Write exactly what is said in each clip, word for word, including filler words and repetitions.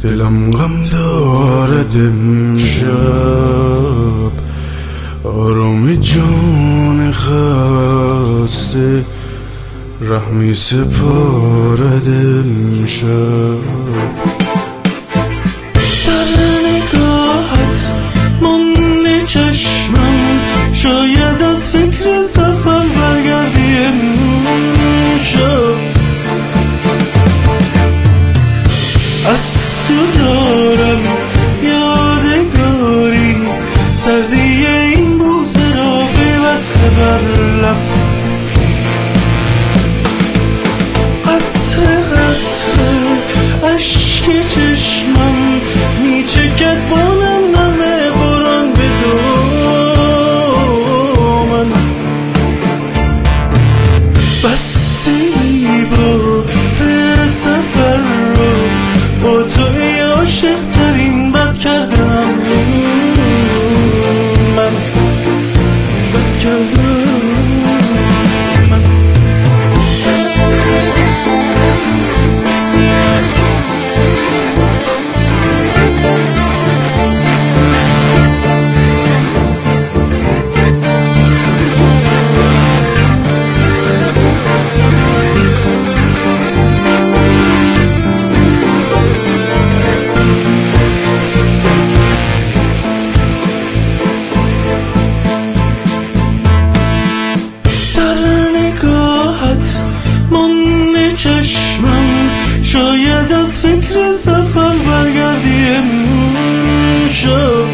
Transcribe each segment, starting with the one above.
دلم غم دارد امشب، آرام جان خسته رحمی سپارد امشب. در نگاهت مانده چشمم، شاید از فکر سفر برگردی امشب. از تو دارم یادگاری، سردی این بوسه را پیوسته بر لب. قطره قطره اشک چشمم میچکد با نم نم باران به دامن. بستی با سفر رو با تو ای عاشق ترین بد کردم من، بد کردم من. چشمم شاید از فکر سفر برگردی امشب.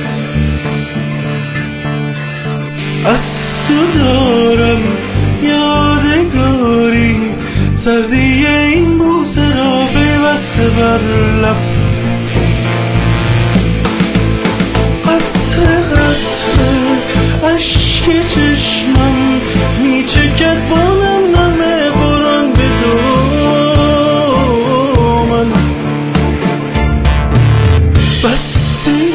از تو دارم یادگاری، سردی این بوسه را پیوسته بر لب. قطره قطره اشک چشمم میچکد با نم نم باران به دامن. بستی